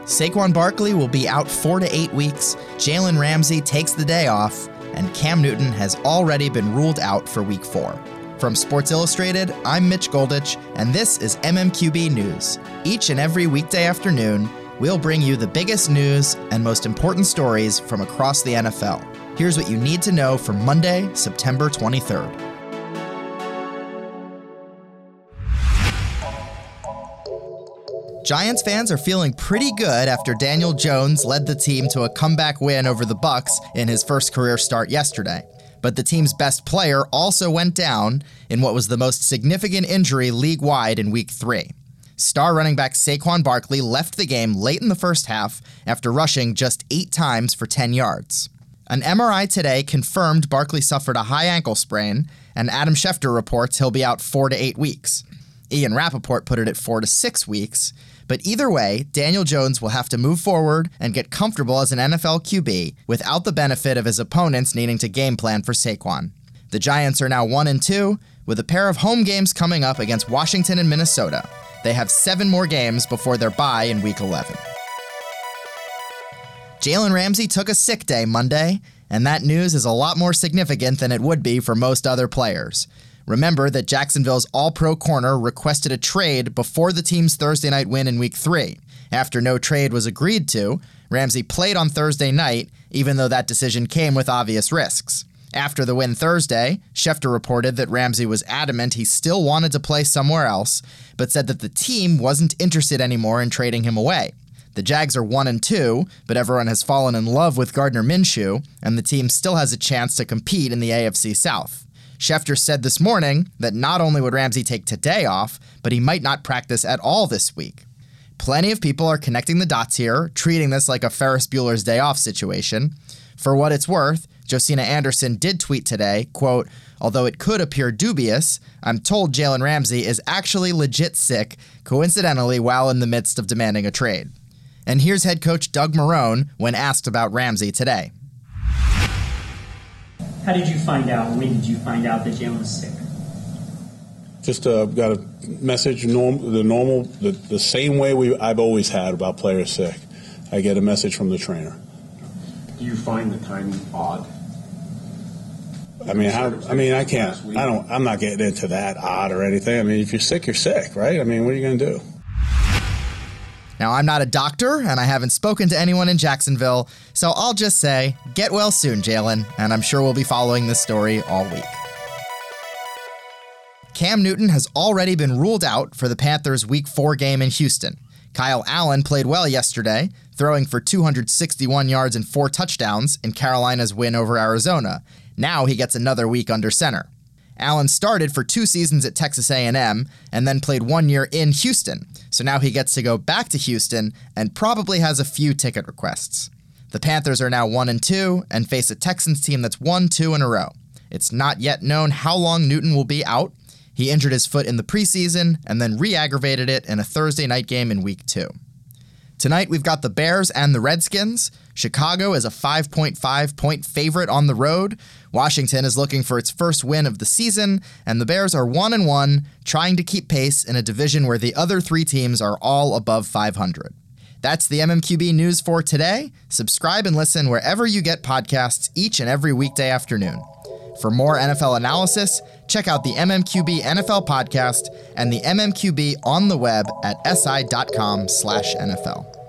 Saquon Barkley will be out 4 to 8 weeks, Jalen Ramsey takes the day off, and Cam Newton has already been ruled out for Week 4. From Sports Illustrated, I'm Mitch Goldich, and this is MMQB News. Each and every weekday afternoon, we'll bring you the biggest news and most important stories from across the NFL. Here's what you need to know for Monday, September 23rd. Giants fans are feeling pretty good after Daniel Jones led the team to a comeback win over the Bucs in his first career start yesterday. But the team's best player also went down in what was the most significant injury league-wide in Week 3. Star running back Saquon Barkley left the game late in the first half after rushing just 8 times for 10 yards. An MRI today confirmed Barkley suffered a high ankle sprain, and Adam Schefter reports he'll be out 4 to 8 weeks. Ian Rappaport put it at 4 to 6 weeks. But either way, Daniel Jones will have to move forward and get comfortable as an NFL QB without the benefit of his opponents needing to game plan for Saquon. The Giants are now 1-2, with a pair of home games coming up against Washington and Minnesota. They have 7 more games before their bye in Week 11. Jalen Ramsey took a sick day Monday, and that news is a lot more significant than it would be for most other players. Remember that Jacksonville's all-pro corner requested a trade before the team's Thursday night win in Week 3. After no trade was agreed to, Ramsey played on Thursday night, even though that decision came with obvious risks. After the win Thursday, Schefter reported that Ramsey was adamant he still wanted to play somewhere else, but said that the team wasn't interested anymore in trading him away. The Jags are 1-2, but everyone has fallen in love with Gardner Minshew, and the team still has a chance to compete in the AFC South. Schefter said this morning that not only would Ramsey take today off, but he might not practice at all this week. Plenty of people are connecting the dots here, treating this like a Ferris Bueller's Day Off situation. For what it's worth, Josina Anderson did tweet today, quote, "Although it could appear dubious, I'm told Jalen Ramsey is actually legit sick, coincidentally while in the midst of demanding a trade." And here's head coach Doug Marrone when asked about Ramsey today. How did you find out? When did you find out that Jalen was sick? Just got a message, the same way I've always had about players sick. I get a message from the trainer. Do you find the timing odd? I can't. I'm not getting into that odd or anything. I mean, if you're sick, you're sick, right? I mean, what are you going to do? Now, I'm not a doctor, and I haven't spoken to anyone in Jacksonville, so I'll just say, get well soon, Jalen, and I'm sure we'll be following this story all week. Cam Newton has already been ruled out for the Panthers' Week 4 game in Houston. Kyle Allen played well yesterday, throwing for 261 yards and 4 touchdowns in Carolina's win over Arizona. Now he gets another week under center. Allen started for 2 seasons at Texas A&M and then played 1 year in Houston, so now he gets to go back to Houston and probably has a few ticket requests. The Panthers are now 1-2 and face a Texans team that's 1-2 in a row. It's not yet known how long Newton will be out. He injured his foot in the preseason and then re-aggravated it in a Thursday night game in Week 2. Tonight, we've got the Bears and the Redskins. Chicago is a 5.5-point favorite on the road. Washington is looking for its first win of the season, and the Bears are 1-1, trying to keep pace in a division where the other 3 teams are all above 500. That's the MMQB news for today. Subscribe and listen wherever you get podcasts each and every weekday afternoon. For more NFL analysis, check out the MMQB NFL podcast and the MMQB on the web at si.com/NFL.